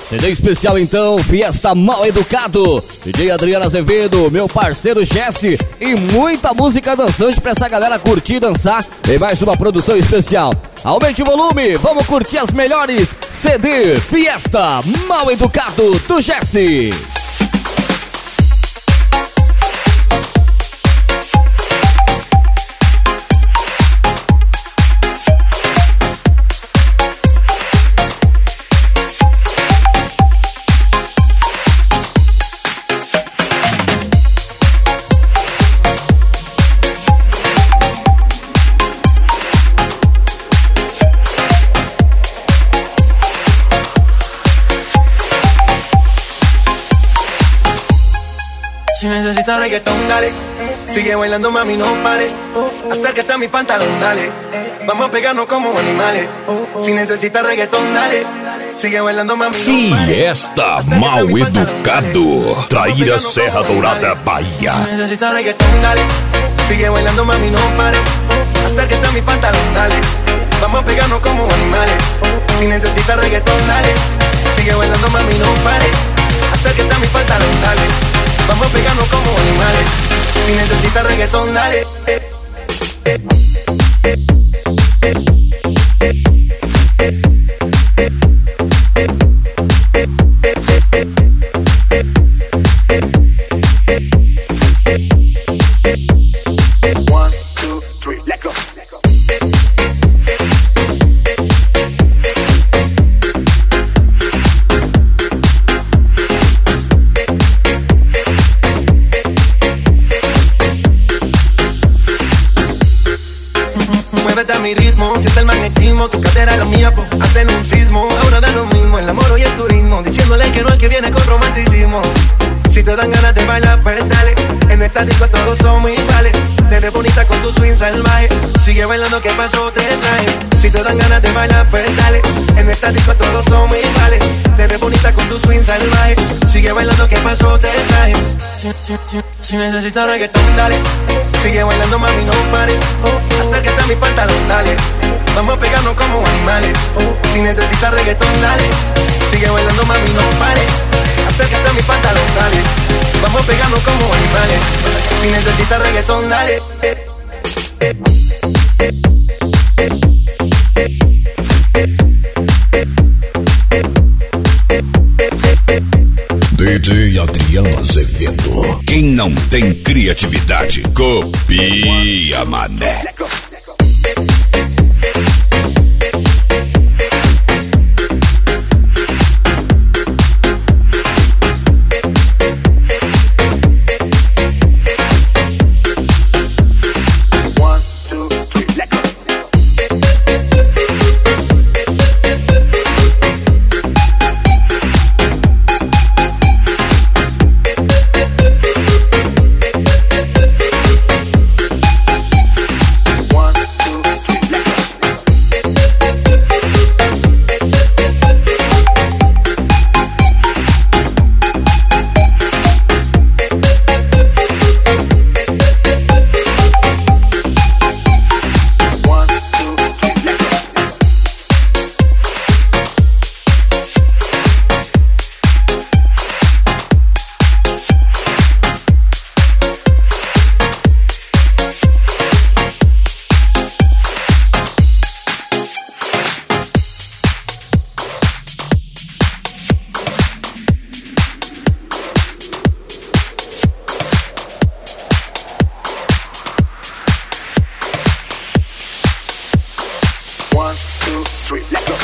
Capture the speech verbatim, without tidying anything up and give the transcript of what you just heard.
C D especial então, Fiesta Mal Educado, D J Adriano Azevedo, meu parceiro Jesse e muita música dançante pra essa galera curtir e dançar em mais uma produção especial. Aumente o volume, vamos curtir as melhores C D Fiesta Mal Educado do Jesse. Si necesitas reggaetón, dale. Sigue bailando, mami, no pare. Acércate a mi pantalón, dale. Vamos a pegarnos como animales. Si necesitas reggaetón, dale. Sigue bailando, mami, no pare. Fiesta Mal Educado. Traíra, Serra Dourada, Bahia. Si necesitas reggaetón, dale. Sigue bailando, mami, no pare. Acércate a mi pantalón, dale. Vamos a pegarnos como animales. Si necesitas reggaetón, dale. Sigue bailando, mami, no pare. Acércate a mi pantalón, dale. Vamos a pegarnos como animales. Si necesitas reggaetón, dale. Eh, eh, eh, eh, eh, eh, eh, one, two, three, let go. Muévete a mi ritmo, siente el magnetismo. Tu cadera es la mía, po, hacen un sismo. Ahora da lo mismo, el amor y el turismo. Diciéndole que no al que viene con romanticismo. Si te dan ganas de bailar, pues dale. En esta disco todos somos iguales. Te ves bonita con tu swing salvaje. Sigue bailando, que pasó, te traje. Si te dan ganas de bailar, pues dale. En esta disco todos somos iguales. Te ves bonita con tu swing salvaje. Sigue bailando, que pasó, te traje. Si, si, si, si necesitas reggaetón, dale. Sigue bailando, mami, no pare. Acércate a mi pantalón, dale. Vamos a pegarnos como animales. Si necesitas reggaetón, dale. Sigue bailando, mami, no pare. Acércate a mi pantalón, dale. Vamos a pegarnos como animales. Si necesitas reggaetón, dale. Eh, eh, eh, eh, eh, eh. D J Adriano Azevedo. Quem não tem criatividade, copia, mané. One, two, three, let go.